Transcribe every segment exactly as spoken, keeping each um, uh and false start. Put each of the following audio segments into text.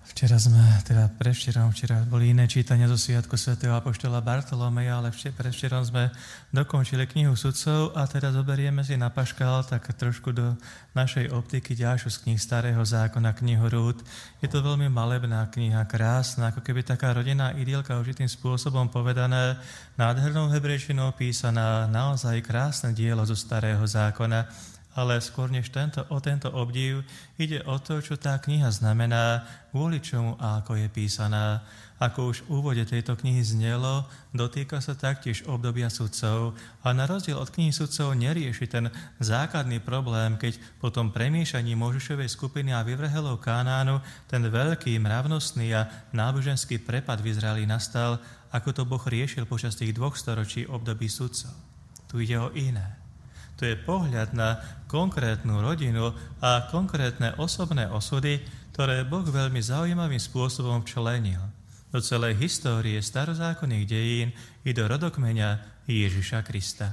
Včera sme, teda prevčerom, včera boli iné čítania zo Sviatku svätého apoštola Bartolomeja, ale prevčerom sme dokončili knihu Sudcov a teda zoberieme si na paškál tak trošku do našej optiky ďalšiu z kníh Starého zákona, knihu Rút. Je to veľmi malebná kniha, krásna, ako keby taká rodinná idylka určitým spôsobom povedané, nádhernou hebrejčinou písaná, naozaj krásne dielo zo Starého zákona. Ale skôr než tento, o tento obdiv ide o to, čo tá kniha znamená, kvôli čomu a ako je písaná. Ako už v úvode tejto knihy znelo, dotýka sa taktiež obdobia sudcov a na rozdiel od knihy sudcov nerieši ten základný problém, keď po tom premýšľaní Mojžišovej skupiny a vyvrhelov Kánánu ten veľký mravnostný a náboženský prepad v Izraeli nastal, ako to Boh riešil počas tých dvoch storočí období sudcov. Tu ide o iné. To je pohľad na konkrétnu rodinu a konkrétne osobné osudy, ktoré Boh veľmi zaujímavým spôsobom včlenil do celej histórie starozákonných dejín i do rodokmeňa Ježiša Krista.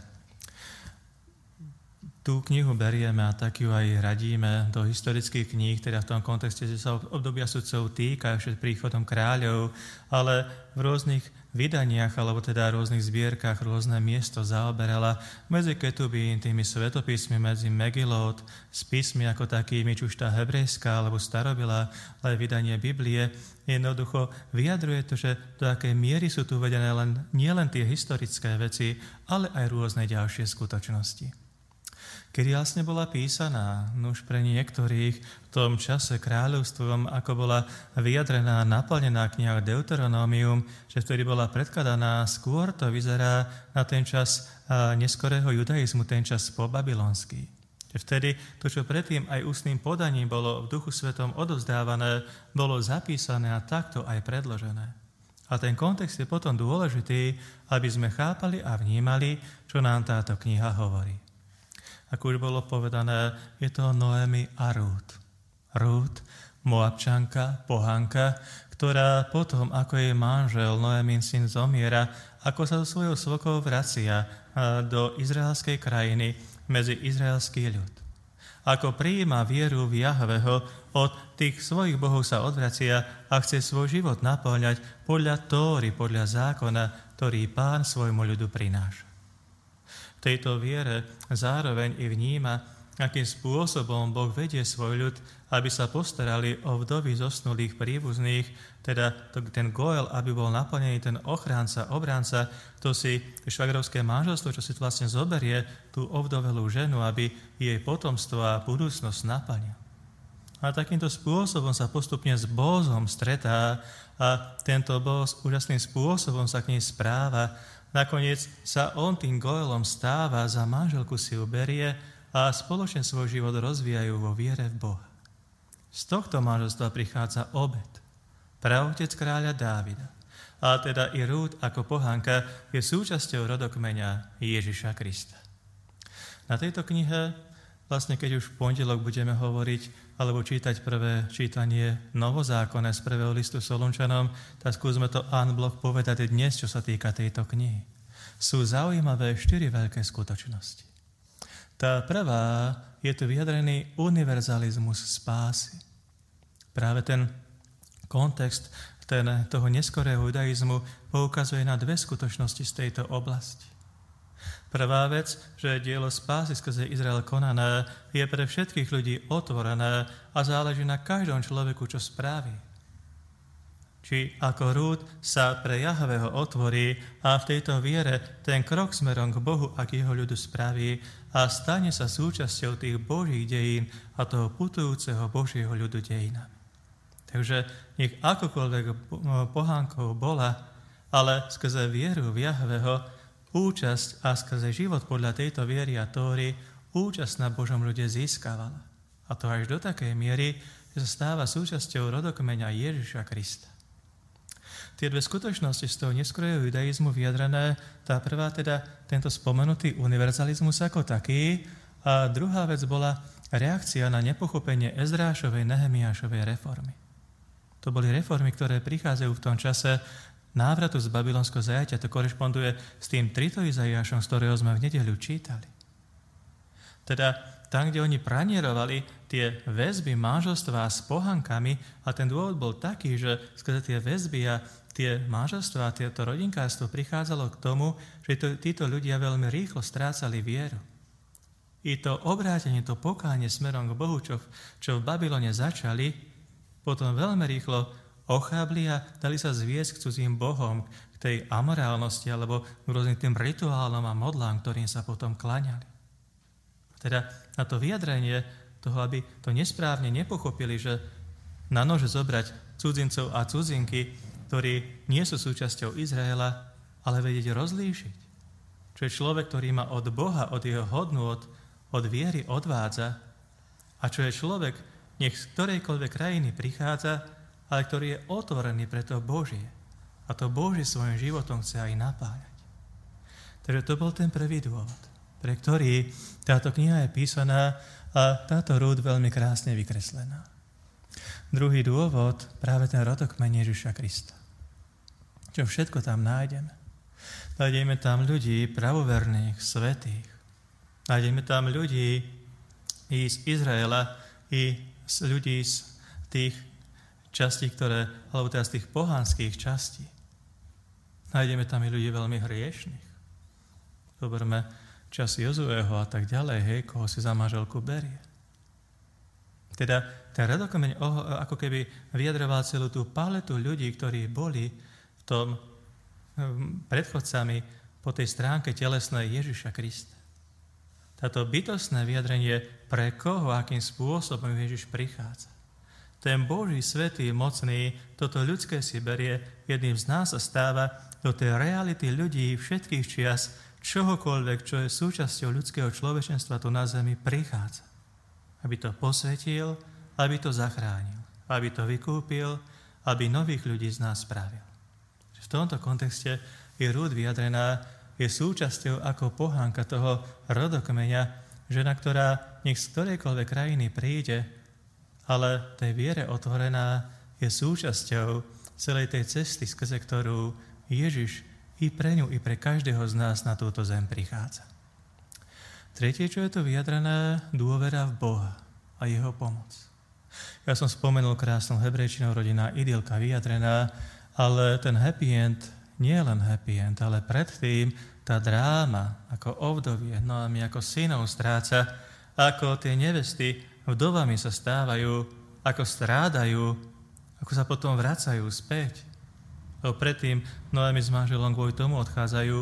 Tú knihu berieme a tak ju aj radíme do historických kníh, teda v tom kontexte, že sa obdobia sudcov týka ešte príchodom kráľov, ale v rôznych vydaniach, alebo teda v rôznych zbierkach rôzne miesto zaoberala medzi ketubín, tými svetopísmi, medzi Megilot, s písmi ako takými, či už tá hebrejská, alebo starobylá, ale aj vydanie Biblie, jednoducho vyjadruje to, že do akej miery sú tu uvedené len, nie len tie historické veci, ale aj rôzne ďalšie skutočnosti. Kedy vlastne bola písaná, no už pre niektorých v tom čase kráľovstvom, ako bola vyjadrená, naplnená kniha Deuteronomium, že vtedy bola predkladaná, skôr to vyzerá na ten čas neskorého judaizmu, ten čas pobabylonský. Vtedy to, čo predtým aj ústnym podaním bolo v Duchu Svetom odovzdávané, bolo zapísané a takto aj predložené. A ten kontext je potom dôležitý, aby sme chápali a vnímali, čo nám táto kniha hovorí. Ako už bolo povedané, je to Noemi a Rút. Rút, Moabčanka, pohanka, ktorá potom, ako jej manžel, Noemin syn, zomiera, ako sa so svojou svokou vracia do izraelskej krajiny medzi izraelský ľud. Ako prijíma vieru v Jahveho, od tých svojich bohov sa odvracia a chce svoj život naplňať podľa Tóry, podľa zákona, ktorý Pán svojmu ľudu prináša. V tejto viere zároveň i vníma, akým spôsobom Boh vedie svoj ľud, aby sa postarali o vdovy zosnulých príbuzných, teda ten goel, aby bol naplnený, ten ochránca, obránca, to si švagrovské manželstvo, čo si vlastne zoberie tú ovdovelú ženu, aby jej potomstvo a budúcnosť naplnil. A takýmto spôsobom sa postupne s Bózom stretá a tento Bóz úžasným spôsobom sa k nej správa. Nakoniec sa on tým goelom stáva, za manželku si ju berie a spoločne svoj život rozvíjajú vo viere v Boha. Z tohto manželstva prichádza obed, praotec kráľa Dávida. A teda i Rút ako pohanka je súčasťou rodokmeňa Ježiša Krista. Na tejto knihe, vlastne keď už v pondelok budeme hovoriť alebo čítať prvé čítanie novozákonné z prvého listu Solunčanom, tak skúsme to en bloc povedať dnes, čo sa týka tejto knihy. Sú zaujímavé štyri veľké skutočnosti. Tá prvá je tu vyjadrený univerzalizmus spásy. Práve ten kontext ten, toho neskorého judaizmu poukazuje na dve skutočnosti z tejto oblasti. Prvá vec, že dielo spásy skrze Izrael konané je pre všetkých ľudí otvorené a záleží na každom človeku, čo spraví. Či ako Rút sa pre Jahveho otvorí a v tejto viere ten krok smerom k Bohu a k jeho ľudu spraví a stane sa súčasťou tých Božích dejín a toho putujúceho Božieho ľudu dejinami. Takže nech akokoľvek pohánkou bola, ale skrze vieru v Jahveho účasť a skrze život podľa tejto viery a Tóry účasť na Božom ľude získavala. A to až do takej miery, že sa stáva súčasťou rodokmeňa Ježiša Krista. Tie dve skutočnosti z toho neskorého judaizmu vyjadrené, tá prvá teda tento spomenutý univerzalizmus ako taký a druhá vec bola reakcia na nepochopenie Ezrášovej, Nehemiášovej reformy. To boli reformy, ktoré prichádzajú v tom čase návratu z babylonského zajatia. To korešponduje s tým trito Izaiášom, z ktorého sme v nedeľu čítali. Teda tam, kde oni pranierovali tie väzby manželstva s pohankami, a ten dôvod bol taký, že skrze tie väzby a tie manželstvá, tieto rodinkárstvo prichádzalo k tomu, že to, títo ľudia veľmi rýchlo strácali vieru. I to obrátenie, to pokánie smerom k Bohu, čo, čo v Babylone začali, potom veľmi rýchlo ochábli a dali sa zviesť k cudzím bohom, k tej amorálnosti alebo k rôznym tým rituálom a modlám, ktorým sa potom kláňali. Teda na to vyjadrenie toho, aby to nesprávne nepochopili, že na nože zobrať cudzincov a cudzinky, ktorí nie sú súčasťou Izraela, ale vedieť rozlíšiť. Čo je človek, ktorý ma od Boha, od jeho hodnôt, od viery odvádza, a čo je človek, nech z ktorejkoľvek krajiny prichádza, ale ktorý je otvorený pre to Božie. A to Božie svojim životom chce aj napájať. Takže to bol ten prvý dôvod, pre ktorý táto kniha je písaná a táto Rút veľmi krásne vykreslená. Druhý dôvod, práve ten rodokmeň Ježiša Krista. Čo všetko tam nájdeme. Nájdeme tam ľudí pravoverných, svätých. Nájdeme tam ľudí i z Izraela, i z ľudí z tých častí, ktoré, alebo teda z tých pohanských častí. Nájdeme tam i ľudí veľmi hriešných. Zoberme čas Jozueho a tak ďalej, hej, koho si za manželku berie. Teda ten rodokmeň ako keby vyjadroval celú tú paletu ľudí, ktorí boli v tom predchodcami po tej stránke telesnej Ježiša Krista. Táto bytostné vyjadrenie, pre koho, akým spôsobom Ježiš prichádza. Ten Boží, svätý, mocný, toto ľudské si berie, jedným z nás sa stáva do tej reality ľudí všetkých čias, čohokoľvek, čo je súčasťou ľudského človečenstva tu na zemi, prichádza. Aby to posvetil, aby to zachránil, aby to vykúpil, aby nových ľudí z nás spravil. V tomto kontexte je Rút vyjadrená, je súčasťou ako pohánka toho rodokmeňa, žena, ktorá nech z ktorejkoľvek krajiny príde, ale tej viere otvorená je súčasťou celej tej cesty, skrze ktorú Ježiš i pre ňu, i pre každého z nás na túto zem prichádza. Tretie, čo je to vyjadrené, dôvera v Boha a jeho pomoc. Ja som spomenul krásnou hebrejčinou rodina idylka vyjadrená, ale ten happy end nie je len happy end, ale predtým tá dráma, ako ovdovie, no a my ako synov stráca, ako tie nevesty vdovami sa stávajú, ako strádajú, ako sa potom vracajú späť. Lebo predtým Noemi s manželom kvôli tomu odchádzajú,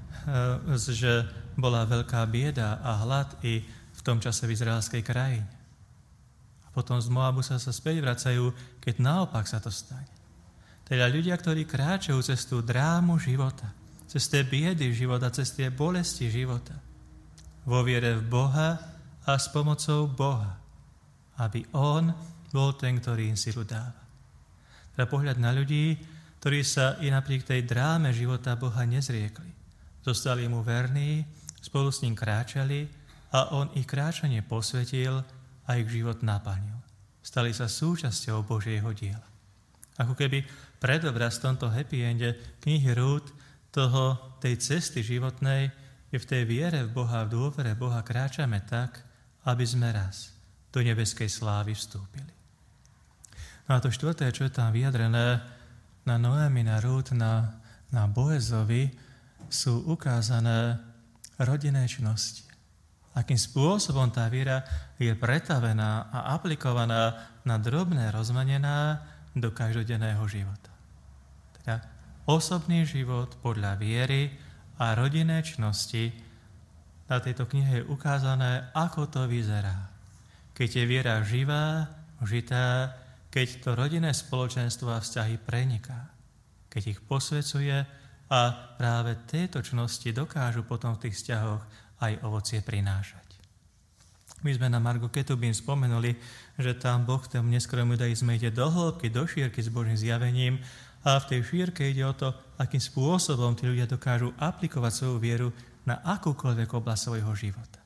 že bola veľká bieda a hlad i v tom čase v izraelskej krajine. A potom z Moabu sa, sa späť vracajú, keď naopak sa to stane. Teda ľudia, ktorí kráčajú cez tú drámu života, cez tie biedy života, cez tie bolesti života, vo viere v Boha a s pomocou Boha, aby On bol ten, ktorý im silu dáva. Teda pohľad na ľudí, ktorí sa i napriek tej dráme života Boha nezriekli. Zostali mu verní, spolu s ním kráčali a On ich kráčanie posvetil a ich život naplnil. Stali sa súčasťou Božieho diela. Ako keby predobraz v tomto happy ende knihy Rút toho, tej cesty životnej, je v tej viere v Boha, v dôvere Boha kráčame tak, aby sme raz do nebeskej slávy vstúpili. No a to štvrté, čo je tam vyjadrené na Noemi, na Rút, na, na Boezovi, sú ukázané rodinné činnosti. Akým spôsobom tá viera je pretavená a aplikovaná na drobné rozmanená do každodenného života. Teda osobný život podľa viery a rodinné činnosti. Na tejto knihe je ukázané, ako to vyzerá. Keď je viera živá, žitá, keď to rodinné spoločenstvo a vzťahy preniká, keď ich posvecuje a práve tieto činnosti dokážu potom v tých vzťahoch aj ovocie prinášať. My sme na Margo Ketubín spomenuli, že tam Boh v tom neskorom judaizme ide do hĺbky, do šírky s Božím zjavením a v tej šírke ide o to, akým spôsobom tí ľudia dokážu aplikovať svoju vieru na akúkoľvek oblasť svojho života.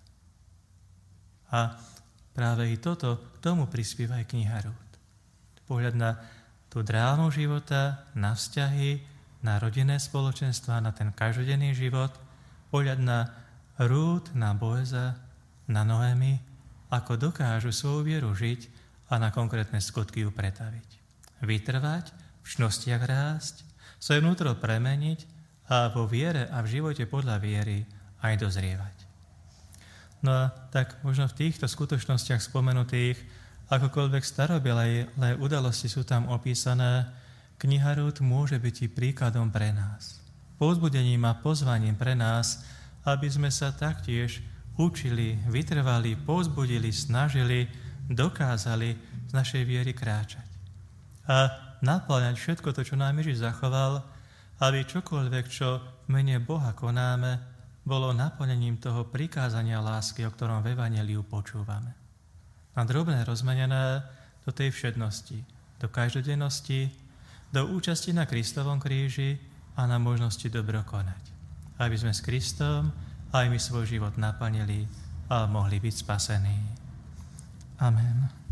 A práve i toto, k tomu prispieva aj kniha Rút. Pohľad na tú drámu života, na vzťahy, na rodinné spoločenstva, na ten každodenný život, pohľad na Rút, na Boeza, na Noemi ako dokážu svoju vieru žiť a na konkrétne skutky ju pretaviť. Vytrvať, v čnostiach rásť, svoje vnútro premeniť a vo viere a v živote podľa viery aj dozrievať. No a tak možno v týchto skutočnostiach spomenutých, akokoľvek starobylé udalosti sú tam opísané, kniha Rút môže byť i príkladom pre nás. Povzbudením a pozvaním pre nás, aby sme sa taktiež učili, vytrvali, povzbudili, snažili, dokázali z našej viery kráčať. A napĺňať všetko to, čo nám Ježiš zachoval, aby čokoľvek, čo v mene Boha konáme, bolo naplnením toho prikázania lásky, o ktorom v Evanjeliu počúvame. A drobné rozmenené do tej všednosti, do každodennosti, do účasti na Kristovom kríži a na možnosti dobro konať. Aby sme s Kristom aj my svoj život naplnili a mohli byť spasení. Amen.